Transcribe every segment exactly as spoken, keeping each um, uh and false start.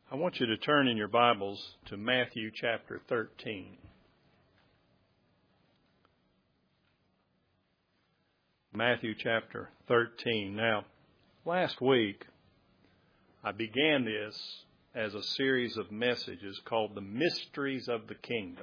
I want you to turn in your Bibles to Matthew chapter thirteen. Matthew chapter thirteen. Now, last week, I began this as a series of messages called The Mysteries of the Kingdom.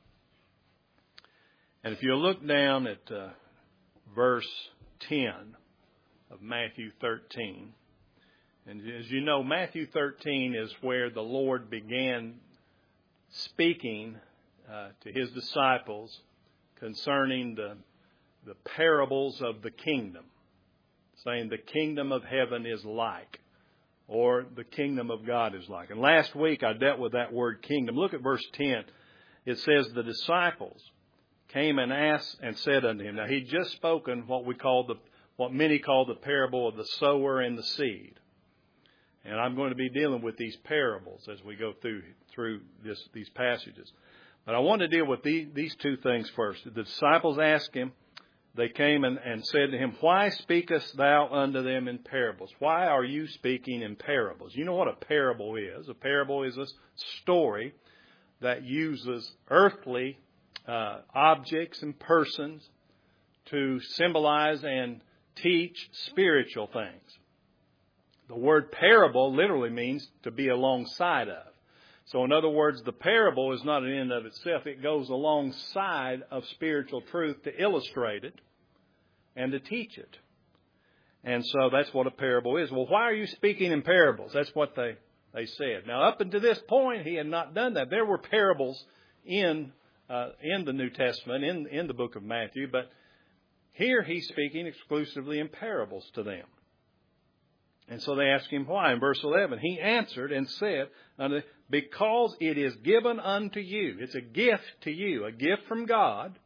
And if you look down at uh, verse ten of Matthew thirteen, and as you know, Matthew thirteen is where the Lord began speaking uh, to His disciples concerning the, the parables of the kingdom, saying the kingdom of heaven is like, or the kingdom of God is like. And last week I dealt with that word kingdom. Look at verse ten. It says, the disciples came and asked and said unto Him. Now, He'd just spoken what we call the, what many call the parable of the sower and the seed. And I'm going to be dealing with these parables as we go through through this, these passages. But I want to deal with the, these two things first. The disciples asked Him, they came and, and said to Him, why speakest Thou unto them in parables? Why are you speaking in parables? You know what a parable is. A parable is a story that uses earthly uh, objects and persons to symbolize and teach spiritual things. The word parable literally means to be alongside of. So in other words, the parable is not an end of itself. It goes alongside of spiritual truth to illustrate it and to teach it. And so that's what a parable is. Well, why are you speaking in parables? That's what they, they said. Now, up until this point, He had not done that. There were parables in uh, in the New Testament, in, in the book of Matthew, but here He's speaking exclusively in parables to them. And so they asked Him why. In verse eleven, He answered and said, because it is given unto you, it's a gift to you, a gift from God,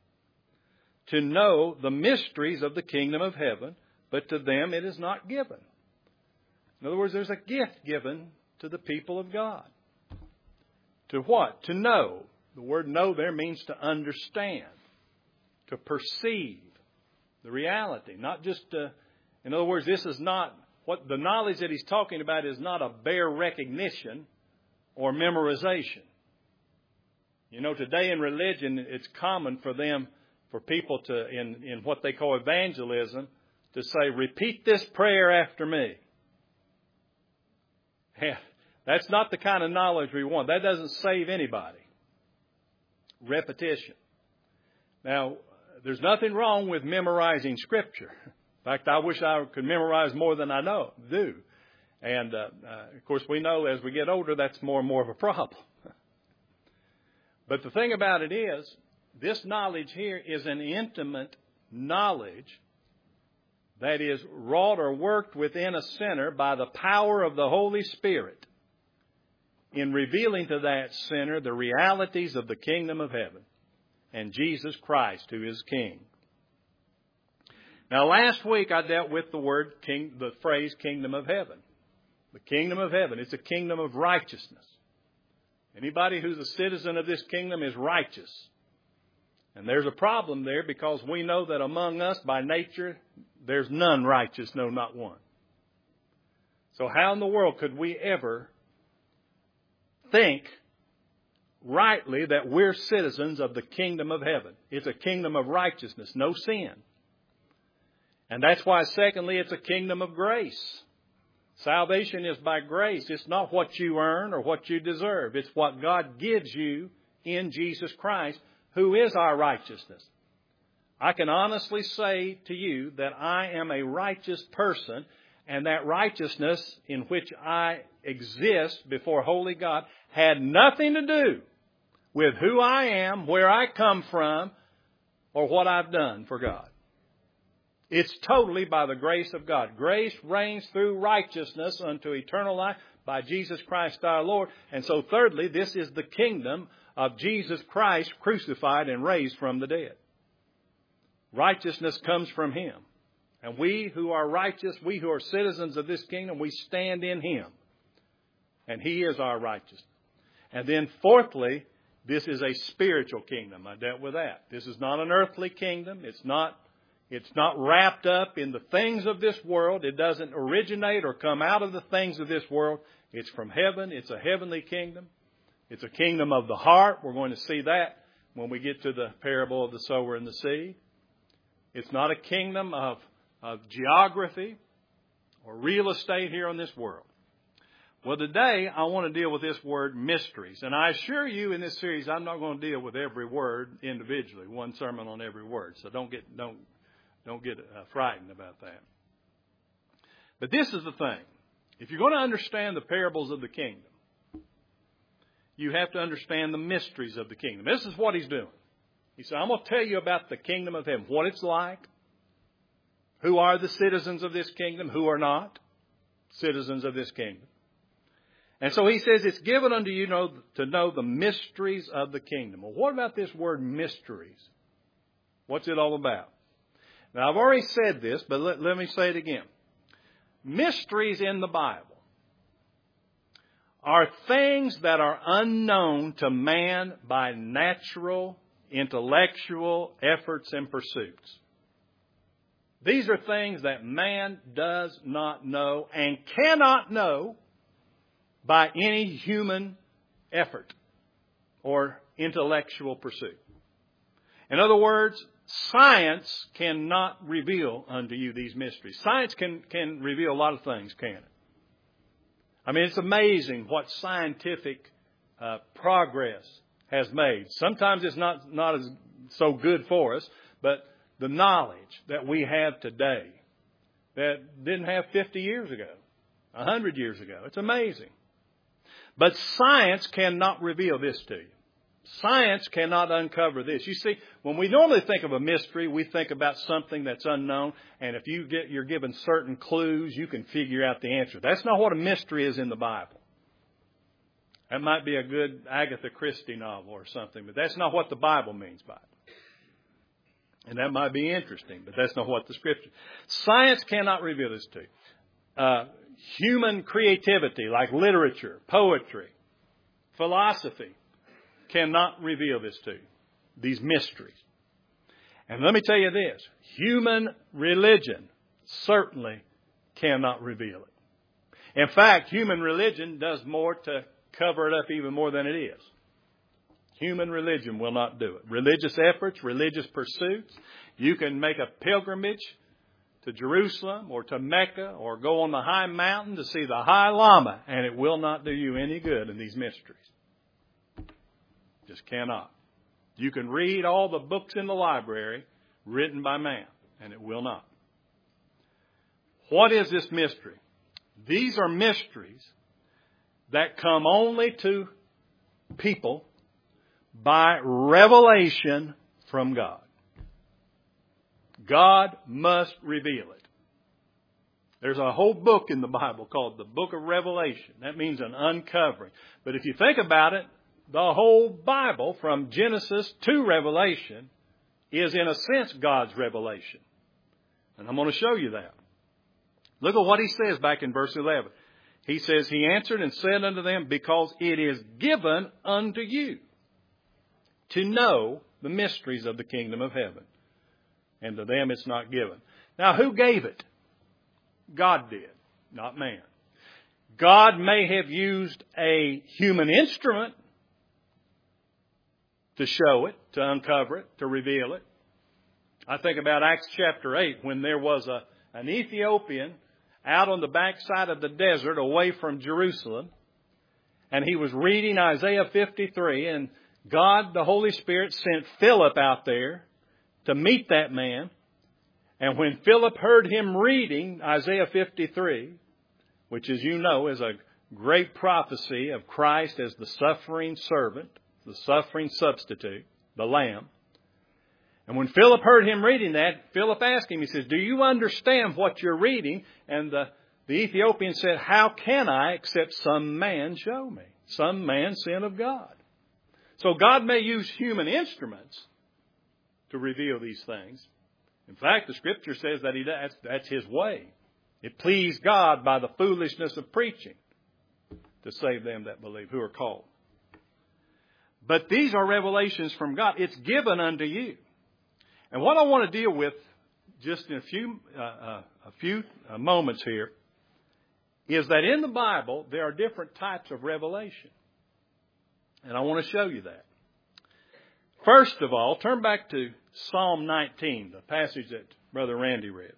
to know the mysteries of the kingdom of heaven, but to them it is not given. In other words, there's a gift given to the people of God. To what? To know. The word know there means to understand, to perceive the reality, not just to, in other words, this is not, what the knowledge that He's talking about is not a bare recognition or memorization. You know, today in religion, it's common for them, for people to, in, in what they call evangelism, to say, repeat this prayer after me. Yeah, that's not the kind of knowledge we want. That doesn't save anybody. Repetition. Now, there's nothing wrong with memorizing Scripture. In fact, I wish I could memorize more than I know do. And, uh, uh, of course, we know as we get older, that's more and more of a problem. But the thing about it is, this knowledge here is an intimate knowledge that is wrought or worked within a sinner by the power of the Holy Spirit in revealing to that sinner the realities of the kingdom of heaven and Jesus Christ, who is King. Now, last week I dealt with the word, king, the phrase kingdom of heaven. The kingdom of heaven. It's a kingdom of righteousness. Anybody who's a citizen of this kingdom is righteous. And there's a problem there because we know that among us by nature, there's none righteous, no, not one. So how in the world could we ever think rightly that we're citizens of the kingdom of heaven? It's a kingdom of righteousness, no sin. And that's why, secondly, it's a kingdom of grace. Salvation is by grace. It's not what you earn or what you deserve. It's what God gives you in Jesus Christ, who is our righteousness. I can honestly say to you that I am a righteous person, and that righteousness in which I exist before holy God had nothing to do with who I am, where I come from, or what I've done for God. It's totally by the grace of God. Grace reigns through righteousness unto eternal life by Jesus Christ our Lord. And so thirdly, this is the kingdom of Jesus Christ crucified and raised from the dead. Righteousness comes from Him. And we who are righteous, we who are citizens of this kingdom, we stand in Him. And He is our righteousness. And then fourthly, this is a spiritual kingdom. I dealt with that. This is not an earthly kingdom. It's not It's not wrapped up in the things of this world. It doesn't originate or come out of the things of this world. It's from heaven. It's a heavenly kingdom. It's a kingdom of the heart. We're going to see that when we get to the parable of the sower and the seed. It's not a kingdom of, of geography or real estate here on this world. Well, today I want to deal with this word mysteries. And I assure you in this series, I'm not going to deal with every word individually, one sermon on every word. So don't get, don't, don't get uh, frightened about that. But this is the thing. If you're going to understand the parables of the kingdom, you have to understand the mysteries of the kingdom. This is what he's doing. He said, I'm going to tell you about the kingdom of heaven, what it's like, who are the citizens of this kingdom, who are not citizens of this kingdom. And so he says it's given unto you know, to know the mysteries of the kingdom. Well, what about this word mysteries? What's it all about? Now, I've already said this, but let, let me say it again. Mysteries in the Bible are things that are unknown to man by natural, intellectual efforts and pursuits. These are things that man does not know and cannot know by any human effort or intellectual pursuit. In other words, science cannot reveal unto you these mysteries. Science can, can reveal a lot of things, can't it? I mean, it's amazing what scientific uh, progress has made. Sometimes it's not, not as so good for us, but the knowledge that we have today that didn't have fifty years ago, one hundred years ago, it's amazing. But science cannot reveal this to you. Science cannot uncover this. You see, when we normally think of a mystery, we think about something that's unknown. And if you get, you're given certain clues, you can figure out the answer. That's not what a mystery is in the Bible. That might be a good Agatha Christie novel or something, but that's not what the Bible means by it. And that might be interesting, but that's not what the Scripture. Science cannot reveal this to you. Uh, human creativity, like literature, poetry, philosophy, cannot reveal this to you, these mysteries. And let me tell you this, human religion certainly cannot reveal it. In fact, human religion does more to cover it up even more than it is. Human religion will not do it. Religious efforts, religious pursuits, you can make a pilgrimage to Jerusalem or to Mecca or go on the high mountain to see the high Lama, and it will not do you any good in these mysteries. Just cannot. You can read all the books in the library written by man, and it will not. What is this mystery? These are mysteries that come only to people by revelation from God. God must reveal it. There's a whole book in the Bible called the Book of Revelation. That means an uncovering. But if you think about it, the whole Bible from Genesis to Revelation is in a sense God's revelation. And I'm going to show you that. Look at what he says back in verse eleven. He says, He answered and said unto them, because it is given unto you to know the mysteries of the kingdom of heaven. And to them it's not given. Now, who gave it? God did, not man. God may have used a human instrument to show it, to uncover it, to reveal it. I think about Acts chapter eight when there was a, an Ethiopian out on the backside of the desert away from Jerusalem. And he was reading Isaiah fifty-three, and God, the Holy Spirit, sent Philip out there to meet that man. And when Philip heard him reading Isaiah fifty-three, which as you know is a great prophecy of Christ as the suffering servant, the suffering substitute, the Lamb. And when Philip heard him reading that, Philip asked him, he says, do you understand what you're reading? And the, the Ethiopian said, how can I except some man show me? Some man sent of God. So God may use human instruments to reveal these things. In fact, the Scripture says that he does, that's His way. It pleased God by the foolishness of preaching to save them that believe, who are called. But these are revelations from God. It's given unto you. And what I want to deal with just in a few uh, uh, a few uh, moments here is that in the Bible there are different types of revelation. And I want to show you that. First of all, turn back to Psalm nineteen, the passage that Brother Randy read.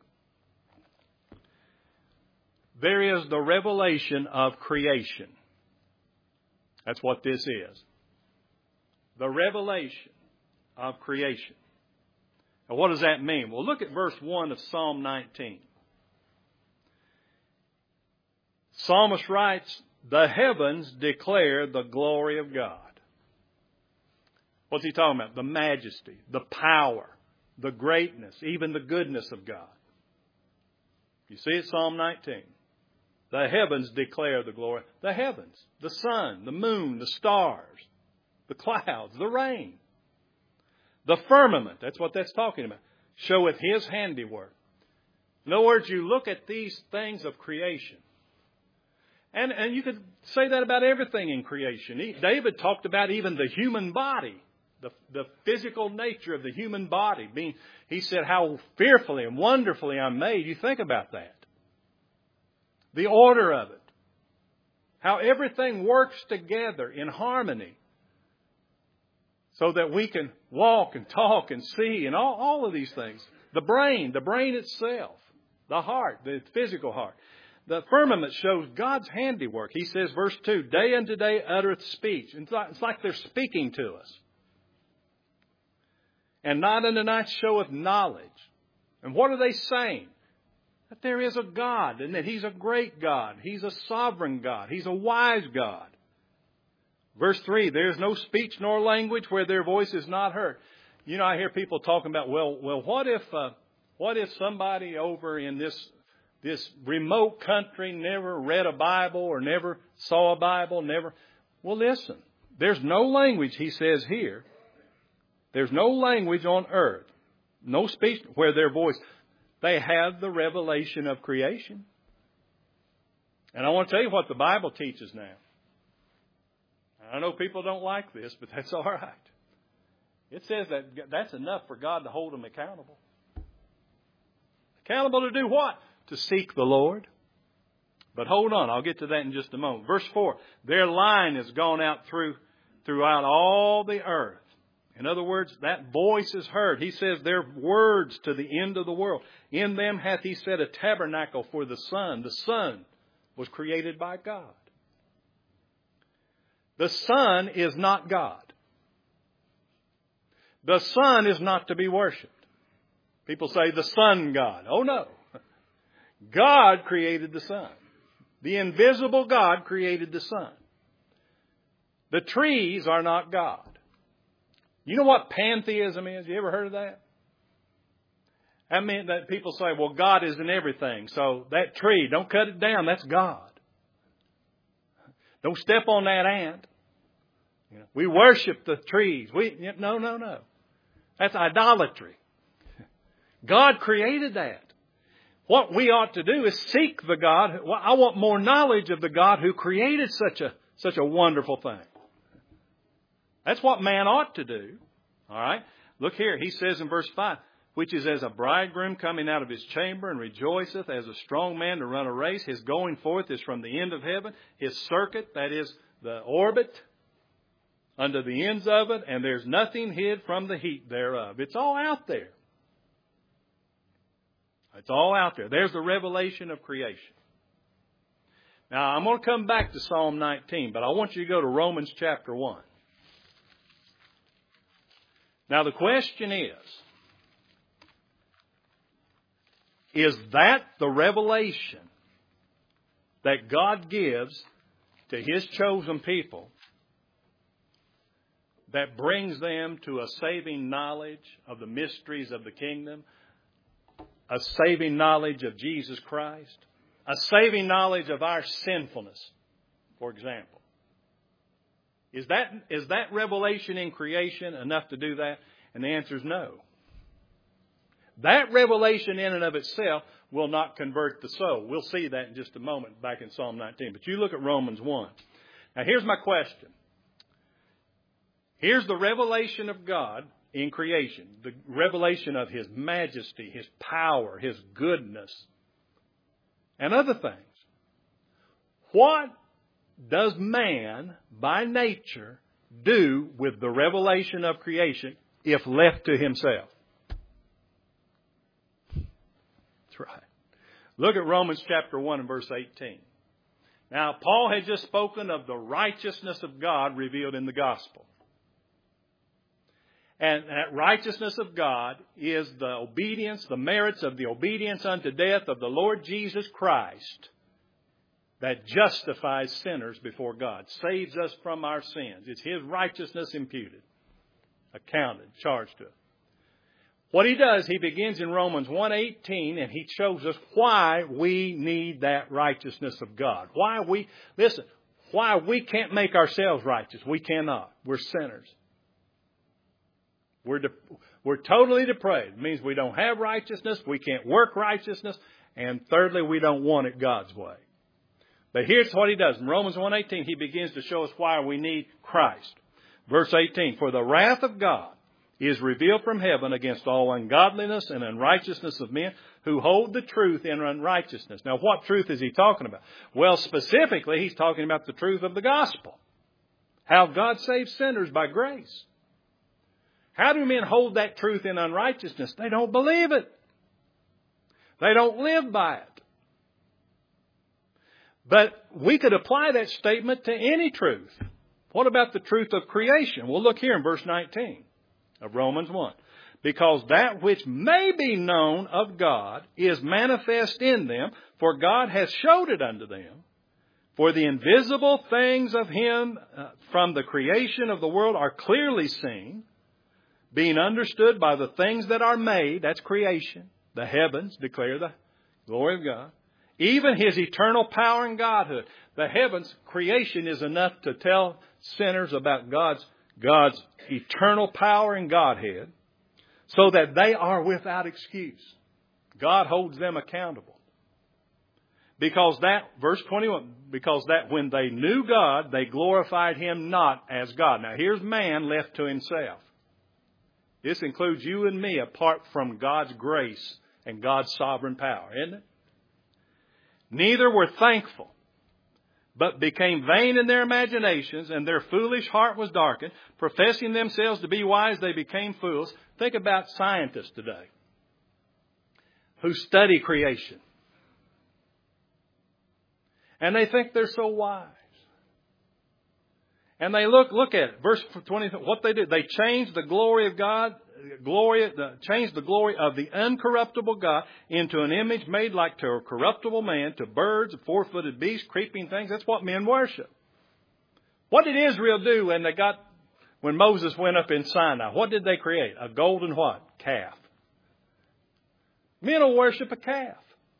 There is the revelation of creation. That's what this is. The revelation of creation. Now, what does that mean? Well, look at verse one of Psalm nineteen. Psalmist writes, "The heavens declare the glory of God." What's he talking about? The majesty, the power, the greatness, even the goodness of God. You see it, Psalm nineteen. The heavens declare the glory. The heavens, the sun, the moon, the stars, the clouds, the rain. The firmament, that's what that's talking about, showeth His handiwork. In other words, you look at these things of creation. And, and you could say that about everything in creation. He, David talked about even the human body, the, the physical nature of the human body. Being, he said, how fearfully and wonderfully I'm made. You think about that. The order of it. How everything works together in harmony. So that we can walk and talk and see and all, all of these things. The brain, the brain itself. The heart, the physical heart. The firmament shows God's handiwork. He says, verse two, day unto day uttereth speech. It's like, it's like they're speaking to us. And night unto night showeth knowledge. And what are they saying? That there is a God and that He's a great God. He's a sovereign God. He's a wise God. Verse three, there is no speech nor language where their voice is not heard. You know, I hear people talking about, well, well, what if, uh, what if somebody over in this, this remote country never read a Bible or never saw a Bible, never. Well, listen, there's no language, he says here. There's no language on earth, no speech where their voice. They have the revelation of creation. And I want to tell you what the Bible teaches now. I know people don't like this, but that's all right. It says that that's enough for God to hold them accountable. Accountable to do what? To seek the Lord. But hold on, I'll get to that in just a moment. Verse four, their line has gone out through throughout all the earth. In other words, that voice is heard. He says their words to the end of the world. In them hath He set a tabernacle for the sun. The sun was created by God. The Son is not God. The Son is not to be worshipped. People say the Son God. Oh no. God created the Son. The invisible God created the Son. The trees are not God. You know what pantheism is? You ever heard of that? That means that people say, well, God is in everything. So that tree, don't cut it down. That's God. Don't step on that ant. You know, we worship the trees. We no, no, no. That's idolatry. God created that. What we ought to do is seek the God. I want more knowledge of the God who created such a such a wonderful thing. That's what man ought to do. All right. Look here. He says in verse five, which is as a bridegroom coming out of his chamber and rejoiceth as a strong man to run a race. His going forth is from the end of heaven. His circuit, that is the orbit, under the ends of it, and there's nothing hid from the heat thereof. It's all out there. It's all out there. There's the revelation of creation. Now, I'm going to come back to Psalm nineteen, but I want you to go to Romans chapter one. Now, the question is, is that the revelation that God gives to His chosen people that brings them to a saving knowledge of the mysteries of the kingdom, a saving knowledge of Jesus Christ, a saving knowledge of our sinfulness, for example? Is that, is that revelation in creation enough to do that? And the answer is no. That revelation in and of itself will not convert the soul. We'll see that in just a moment back in Psalm nineteen. But you look at Romans one. Now here's my question. Here's the revelation of God in creation. The revelation of His majesty, His power, His goodness, and other things. What does man, by nature, do with the revelation of creation if left to himself? That's right. Look at Romans chapter one and verse eighteen. Now, Paul had just spoken of the righteousness of God revealed in the gospel. And that righteousness of God is the obedience, the merits of the obedience unto death of the Lord Jesus Christ that justifies sinners before God, saves us from our sins. It's His righteousness imputed, accounted, charged to us. What he does, he begins in Romans one eighteen, and he shows us why we need that righteousness of God. Why we, listen, why we can't make ourselves righteous. We cannot. We're sinners. We're, de- we're totally depraved. It means we don't have righteousness. We can't work righteousness. And thirdly, we don't want it God's way. But here's what he does. In Romans one eighteen, he begins to show us why we need Christ. Verse eighteen, for the wrath of God is revealed from heaven against all ungodliness and unrighteousness of men who hold the truth in unrighteousness. Now, what truth is he talking about? Well, specifically, he's talking about the truth of the gospel. How God saves sinners by grace. How do men hold that truth in unrighteousness? They don't believe it. They don't live by it. But we could apply that statement to any truth. What about the truth of creation? Well, look here in verse nineteen of Romans one. Because that which may be known of God is manifest in them, for God hath showed it unto them. For the invisible things of Him uh, from the creation of the world are clearly seen, being understood by the things that are made, that's creation. The heavens declare the glory of God. Even His eternal power and Godhood. The heavens, creation is enough to tell sinners about God's, God's eternal power and Godhead, so that they are without excuse. God holds them accountable. Because that, verse twenty-one, because that when they knew God, they glorified Him not as God. Now here's man left to himself. This includes you and me apart from God's grace and God's sovereign power, isn't it? Neither were thankful, but became vain in their imaginations, and their foolish heart was darkened. Professing themselves to be wise, they became fools. Think about scientists today who study creation. And they think they're so wise. And they look, look at it. Verse twenty, what they did, they changed the glory of God, glory, the, changed the glory of the uncorruptible God into an image made like to a corruptible man, to birds, four-footed beasts, creeping things. That's what men worship. What did Israel do when they got, when Moses went up in Sinai? What did they create? A golden what? Calf. Men will worship a calf.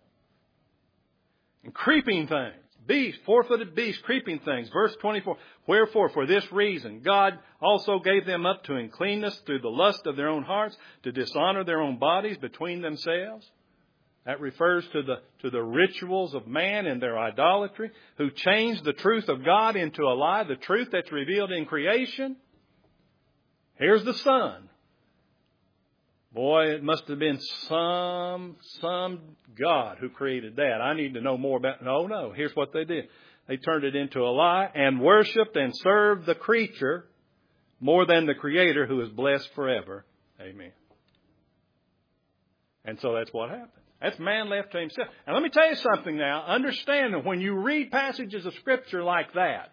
And creeping things. Beasts, four-footed beasts, creeping things. Verse twenty-four, wherefore, for this reason, God also gave them up to uncleanness through the lust of their own hearts, to dishonor their own bodies between themselves. That refers to the, to the rituals of man and their idolatry, who changed the truth of God into a lie, the truth that's revealed in creation. Here's the sun. Boy, it must have been some, some God who created that. I need to know more about, no, no, here's what they did. They turned it into a lie and worshiped and served the creature more than the Creator, who is blessed forever. Amen. And so that's what happened. That's man left to himself. And let me tell you something now. Understand that when you read passages of Scripture like that,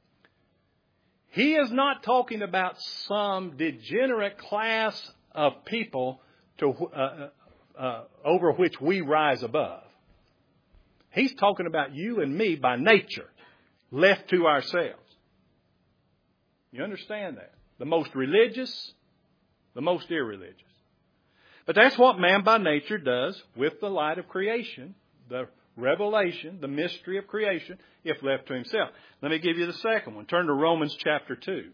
he is not talking about some degenerate class of people to uh, uh, over which we rise above. He's talking about you and me by nature, left to ourselves. You understand that? The most religious, the most irreligious. But that's what man by nature does with the light of creation, the revelation, the mystery of creation, if left to himself. Let me give you the second one. Turn to Romans chapter two.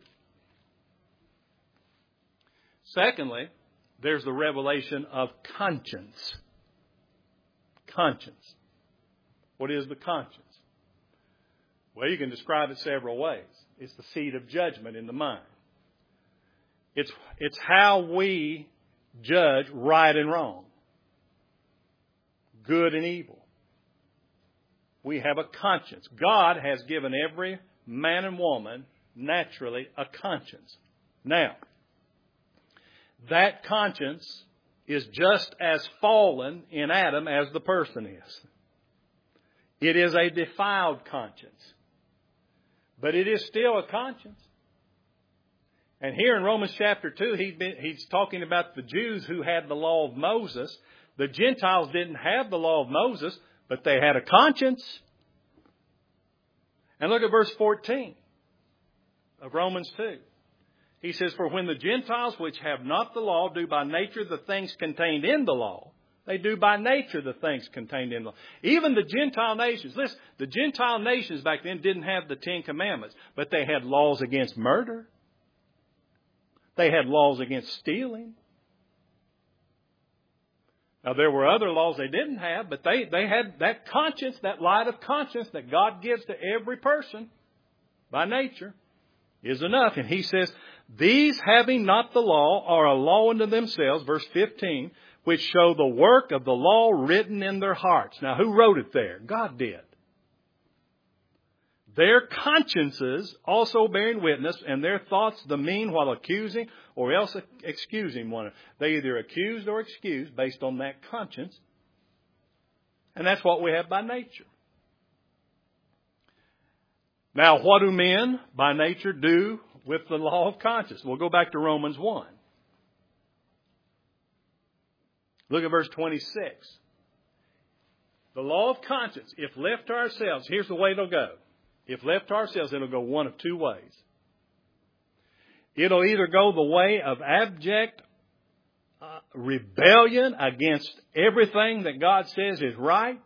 Secondly, there's the revelation of conscience. Conscience. What is the conscience? Well, you can describe it several ways. It's the seat of judgment in the mind. It's, it's how we judge right and wrong, good and evil. We have a conscience. God has given every man and woman naturally a conscience. Now, that conscience is just as fallen in Adam as the person is. It is a defiled conscience. But it is still a conscience. And here in Romans chapter two, he's, been, he's talking about the Jews who had the law of Moses. The Gentiles didn't have the law of Moses, but they had a conscience. And look at verse fourteen of Romans two. He says, for when the Gentiles which have not the law do by nature the things contained in the law, they do by nature the things contained in the law. Even the Gentile nations, listen, the Gentile nations back then didn't have the Ten Commandments, but they had laws against murder. They had laws against stealing. Now, there were other laws they didn't have, but they, they had that conscience, that light of conscience that God gives to every person by nature is enough. And he says, these having not the law are a law unto themselves, verse fifteen, which show the work of the law written in their hearts. Now, who wrote it there? God did. Their consciences also bearing witness, and their thoughts the mean while accusing or else excusing one another. They either accused or excused based on that conscience. And that's what we have by nature. Now, what do men by nature do with the law of conscience? We'll go back to Romans one. Look at verse twenty-six. The law of conscience, if left to ourselves, here's the way it'll go. If left to ourselves, it'll go one of two ways. It'll either go the way of abject uh, rebellion against everything that God says is right,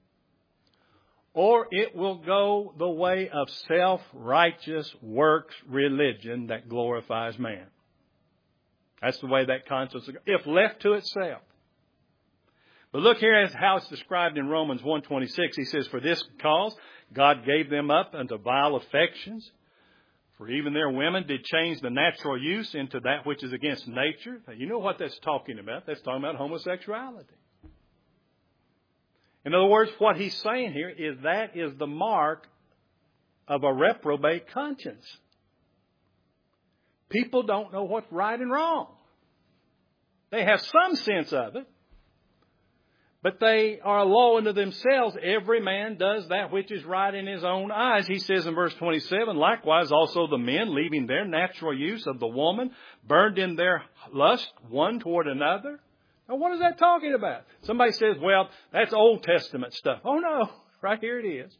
or it will go the way of self-righteous works religion that glorifies man. That's the way that conscience will go, if left to itself. But look here at how it's described in Romans one twenty-six. He says, for this cause God gave them up unto vile affections. For even their women did change the natural use into that which is against nature. Now, you know what that's talking about. That's talking about homosexuality. In other words, what he's saying here is that is the mark of a reprobate conscience. People don't know what's right and wrong. They have some sense of it. But they are a law unto themselves. Every man does that which is right in his own eyes. He says in verse twenty-seven, likewise also the men, leaving their natural use of the woman, burned in their lust one toward another. Now, what is that talking about? Somebody says, well, that's Old Testament stuff. Oh, no. Right here it is.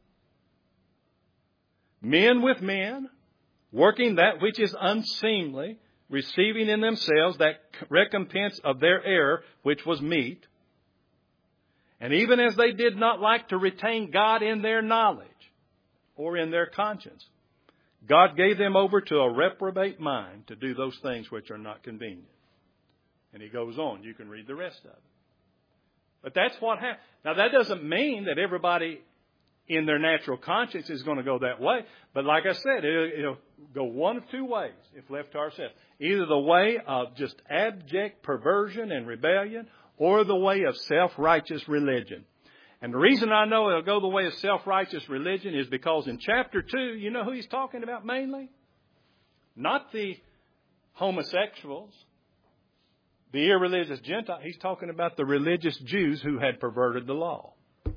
Men with men, working that which is unseemly, receiving in themselves that recompense of their error, which was meat. And even as they did not like to retain God in their knowledge or in their conscience, God gave them over to a reprobate mind to do those things which are not convenient. And he goes on. You can read the rest of it. But that's what happened. Now, that doesn't mean that everybody in their natural conscience is going to go that way. But like I said, it'll, it'll go one of two ways if left to ourselves. Either the way of just abject perversion and rebellion, or the way of self-righteous religion. And the reason I know it'll go the way of self-righteous religion is because in chapter two, you know who he's talking about mainly? Not the homosexuals, the irreligious Gentiles. He's talking about the religious Jews who had perverted the law.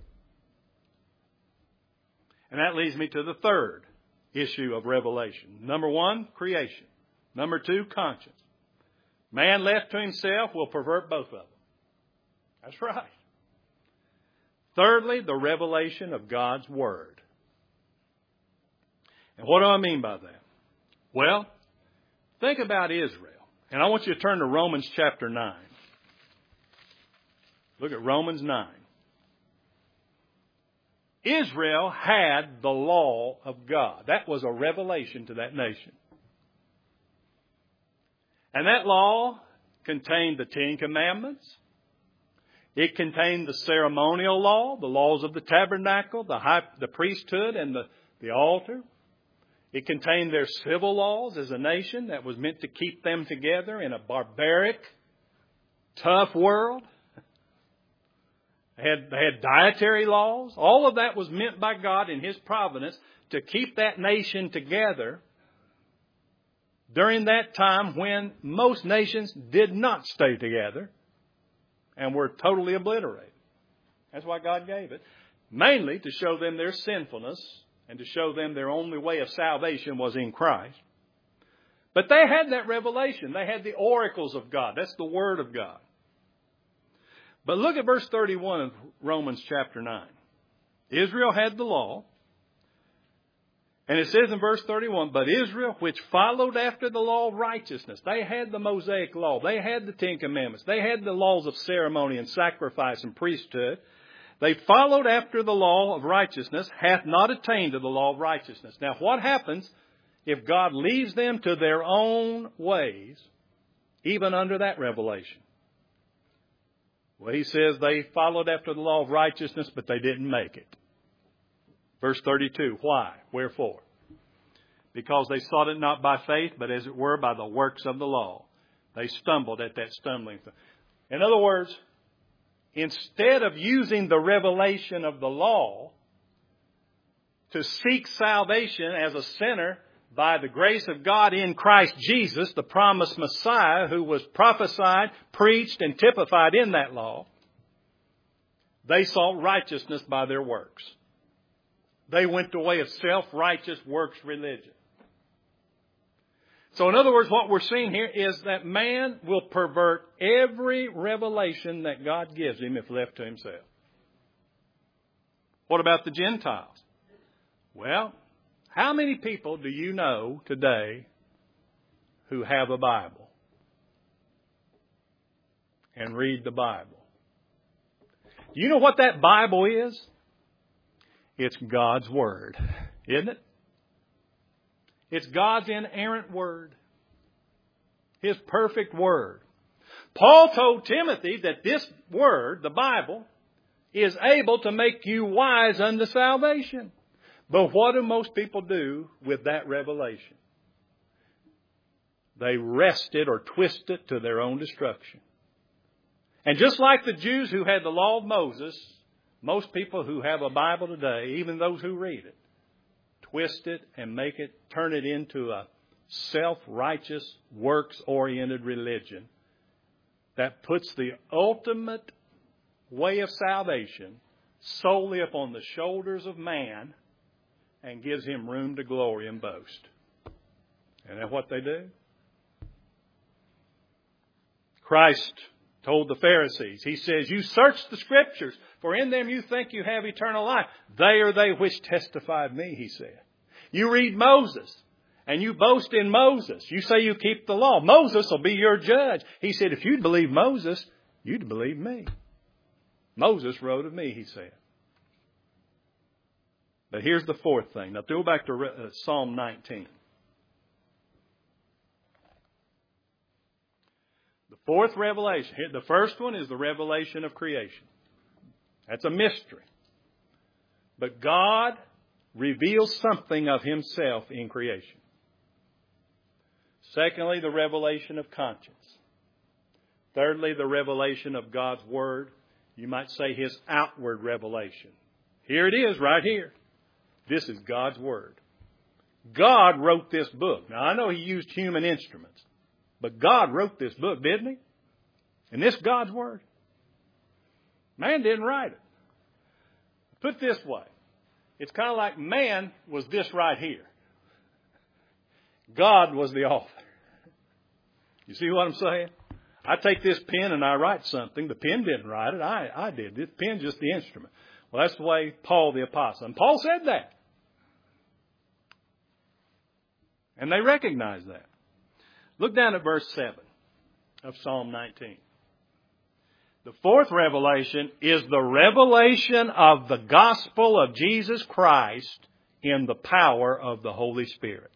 And that leads me to the third issue of Revelation. Number one, creation. Number two, conscience. Man left to himself will pervert both of them. That's right. Thirdly, the revelation of God's Word. And what do I mean by that? Well, think about Israel. And I want you to turn to Romans chapter nine. Look at Romans nine. Israel had the law of God. That was a revelation to that nation. And that law contained the Ten Commandments. It contained the ceremonial law, the laws of the tabernacle, the high, the priesthood, and the, the altar. It contained their civil laws as a nation that was meant to keep them together in a barbaric, tough world. They had, they had dietary laws. All of that was meant by God in His providence to keep that nation together during that time when most nations did not stay together and were totally obliterated. That's why God gave it. Mainly to show them their sinfulness and to show them their only way of salvation was in Christ. But they had that revelation. They had the oracles of God. That's the Word of God. But look at verse thirty-one of Romans chapter nine. Israel had the law. And it says in verse thirty-one, but Israel, which followed after the law of righteousness. They had the Mosaic law. They had the Ten Commandments. They had the laws of ceremony and sacrifice and priesthood. They followed after the law of righteousness, hath not attained to the law of righteousness. Now, what happens if God leaves them to their own ways, even under that revelation? Well, He says they followed after the law of righteousness, but they didn't make it. Verse thirty-two, why? Wherefore? Because they sought it not by faith, but as it were by the works of the law. They stumbled at that stumbling. In other words, instead of using the revelation of the law to seek salvation as a sinner by the grace of God in Christ Jesus, the promised Messiah who was prophesied, preached, and typified in that law, they sought righteousness by their works. They went the way of self-righteous works religion. So in other words, what we're seeing here is that man will pervert every revelation that God gives him if left to himself. What about the Gentiles? Well, how many people do you know today who have a Bible and read the Bible? Do you know what that Bible is? It's God's Word, isn't it? It's God's inerrant Word. His perfect Word. Paul told Timothy that this Word, the Bible, is able to make you wise unto salvation. But what do most people do with that revelation? They wrest it or twist it to their own destruction. And just like the Jews who had the law of Moses, most people who have a Bible today, even those who read it, twist it and make it, turn it into a self-righteous, works-oriented religion that puts the ultimate way of salvation solely upon the shoulders of man and gives him room to glory and boast. And that's what they do. Christ told the Pharisees, He says, you search the Scriptures, for in them you think you have eternal life. They are they which testify of me, He said. You read Moses, and you boast in Moses. You say you keep the law. Moses will be your judge. He said, if you'd believe Moses, you'd believe me. Moses wrote of me, He said. But here's the fourth thing. Now, go back to uh, Psalm nineteen. The fourth revelation. The first one is the revelation of creation. That's a mystery. But God reveals something of Himself in creation. Secondly, the revelation of conscience. Thirdly, the revelation of God's Word. You might say His outward revelation. Here it is, right here. This is God's Word. God wrote this book. Now, I know He used human instruments, but God wrote this book, didn't He? And this is God's Word. Man didn't write it. Put it this way. It's kind of like man was this right here. God was the author. You see what I'm saying? I take this pen and I write something. The pen didn't write it. I, I did. This pen's just the instrument. Well, that's the way Paul the Apostle. And Paul said that. And they recognized that. Look down at verse seven of Psalm nineteen. The fourth revelation is the revelation of the gospel of Jesus Christ in the power of the Holy Spirit.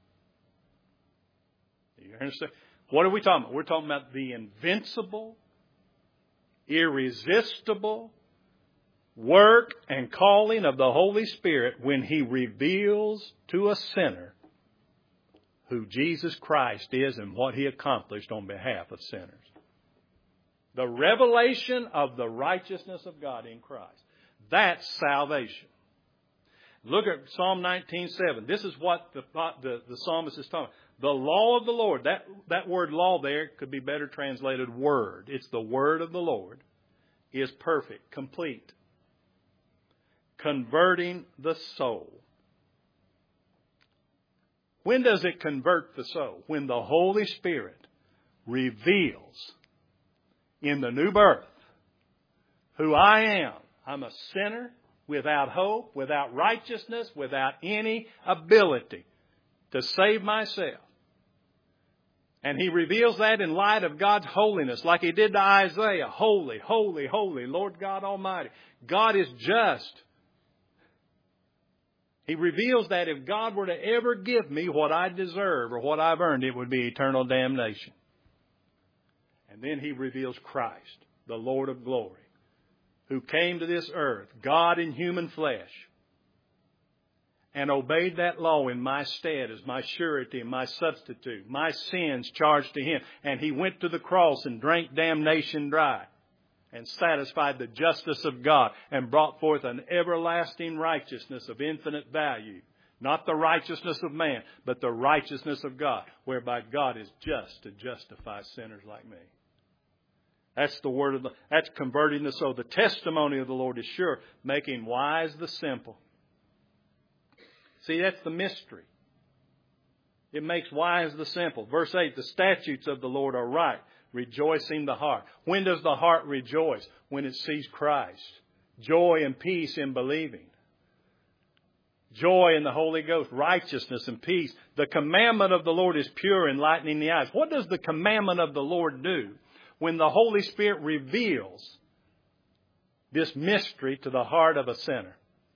You understand? What are we talking about? We're talking about the invincible, irresistible work and calling of the Holy Spirit when He reveals to a sinner who Jesus Christ is and what He accomplished on behalf of sinners. The revelation of the righteousness of God in Christ. That's salvation. Look at Psalm nineteen seven. This is what the, the, the psalmist is talking about. The law of the Lord. That, that word law there could be better translated word. It's the word of the Lord. Is perfect, complete. Converting the soul. When does it convert the soul? When the Holy Spirit reveals in the new birth who I am. I'm a sinner without hope, without righteousness, without any ability to save myself. And He reveals that in light of God's holiness, like He did to Isaiah. Holy, holy, holy, Lord God Almighty. God is just. He reveals that if God were to ever give me what I deserve or what I've earned, it would be eternal damnation. And then He reveals Christ, the Lord of glory, who came to this earth, God in human flesh, and obeyed that law in my stead as my surety and my substitute, my sins charged to Him. And He went to the cross and drank damnation dry and satisfied the justice of God and brought forth an everlasting righteousness of infinite value. Not the righteousness of man, but the righteousness of God, whereby God is just to justify sinners like me. That's the word of the, that's converting the soul. The testimony of the Lord is sure, making wise the simple. See, that's the mystery. It makes wise the simple. Verse eight, the statutes of the Lord are right, rejoicing the heart. When does the heart rejoice? When it sees Christ. Joy and peace in believing. Joy in the Holy Ghost, righteousness and peace. The commandment of the Lord is pure, enlightening the eyes. What does the commandment of the Lord do? When the Holy Spirit reveals this mystery to the heart of a sinner.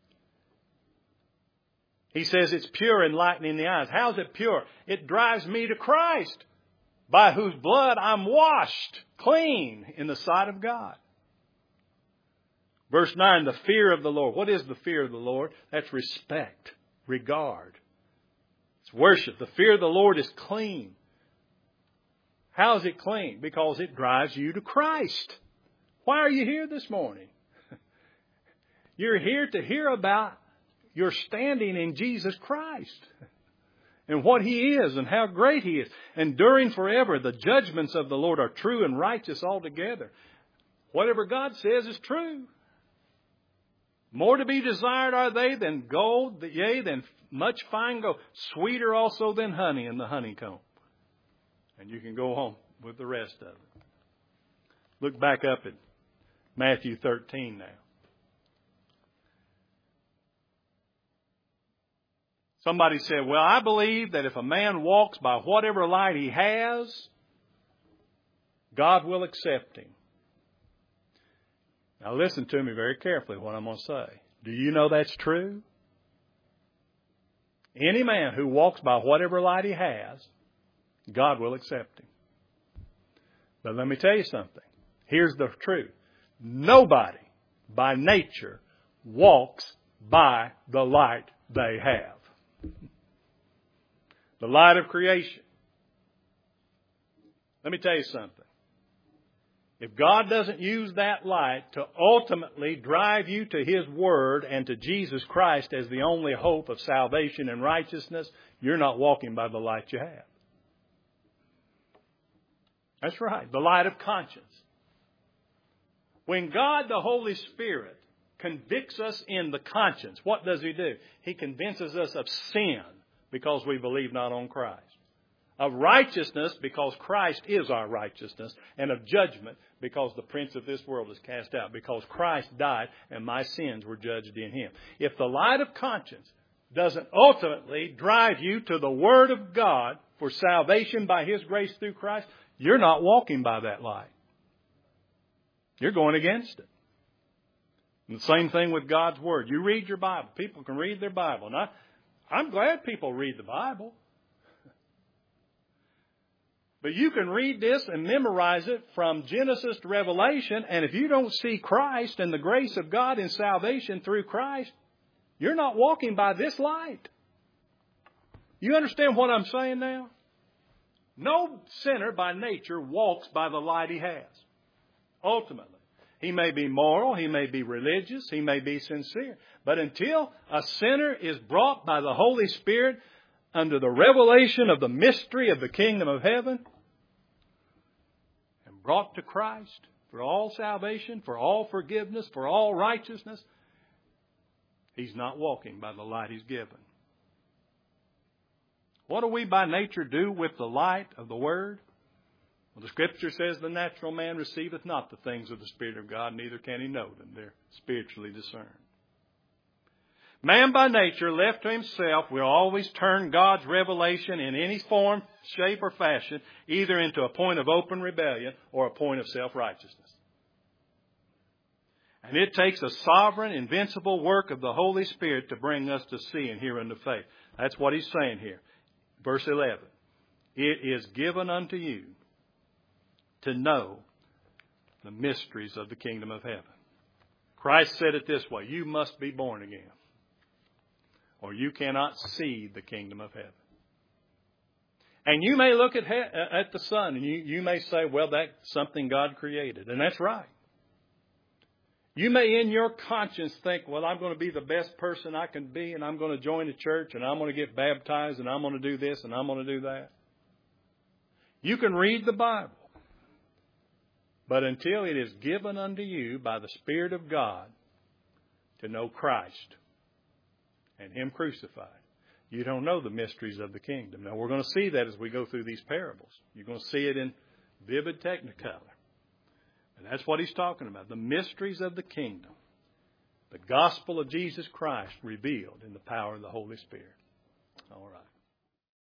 He says it's pure, enlightening the eyes. How's it pure? It drives me to Christ, by whose blood I'm washed clean in the sight of God. Verse nine, the fear of the Lord. What is the fear of the Lord? That's respect, regard. It's worship. The fear of the Lord is clean. How is it clean? Because it drives you to Christ. Why are you here this morning? You're here to hear about your standing in Jesus Christ and what He is and how great He is. Enduring forever, the judgments of the Lord are true and righteous altogether. Whatever God says is true. More to be desired are they than gold, yea, than much fine gold. Sweeter also than honey in the honeycomb. And you can go home with the rest of it. Look back up at Matthew thirteen now. Somebody said, well, I believe that if a man walks by whatever light he has, God will accept him. Now listen to me very carefully what I'm going to say. Do you know that's true? Any man who walks by whatever light he has, God will accept him. But let me tell you something. Here's the truth. Nobody by nature walks by the light they have. The light of creation. Let me tell you something. If God doesn't use that light to ultimately drive you to His Word and to Jesus Christ as the only hope of salvation and righteousness, you're not walking by the light you have. That's right. The light of conscience. When God, the Holy Spirit, convicts us in the conscience, what does He do? He convinces us of sin because we believe not on Christ. Of righteousness because Christ is our righteousness. And of judgment because the prince of this world is cast out. Because Christ died and my sins were judged in Him. If the light of conscience doesn't ultimately drive you to the Word of God for salvation by His grace through Christ, you're not walking by that light. You're going against it. And the same thing with God's Word. You read your Bible. People can read their Bible. And I, I'm glad people read the Bible. But you can read this and memorize it from Genesis to Revelation. And if you don't see Christ and the grace of God in salvation through Christ, you're not walking by this light. You understand what I'm saying now? No sinner by nature walks by the light he has. Ultimately. He may be moral, he may be religious, he may be sincere. But until a sinner is brought by the Holy Spirit under the revelation of the mystery of the kingdom of heaven and brought to Christ for all salvation, for all forgiveness, for all righteousness, he's not walking by the light he's given. What do we by nature do with the light of the Word? Well, the Scripture says the natural man receiveth not the things of the Spirit of God, neither can he know them. They're spiritually discerned. Man by nature, left to himself, will always turn God's revelation in any form, shape, or fashion, either into a point of open rebellion or a point of self-righteousness. And it takes a sovereign, invincible work of the Holy Spirit to bring us to see and hear unto faith. That's what he's saying here. Verse eleven. It is given unto you to know the mysteries of the kingdom of heaven. Christ said it this way, you must be born again, or you cannot see the kingdom of heaven. And you may look at he- at the sun, and you, you may say, well, that's something God created. And that's right. You may in your conscience think, well, I'm going to be the best person I can be, and I'm going to join the church, and I'm going to get baptized, and I'm going to do this, and I'm going to do that. You can read the Bible. But until it is given unto you by the Spirit of God to know Christ and Him crucified, you don't know the mysteries of the kingdom. Now, we're going to see that as we go through these parables. You're going to see it in vivid technicolor. And that's what he's talking about, the mysteries of the kingdom, the gospel of Jesus Christ revealed in the power of the Holy Spirit. All right.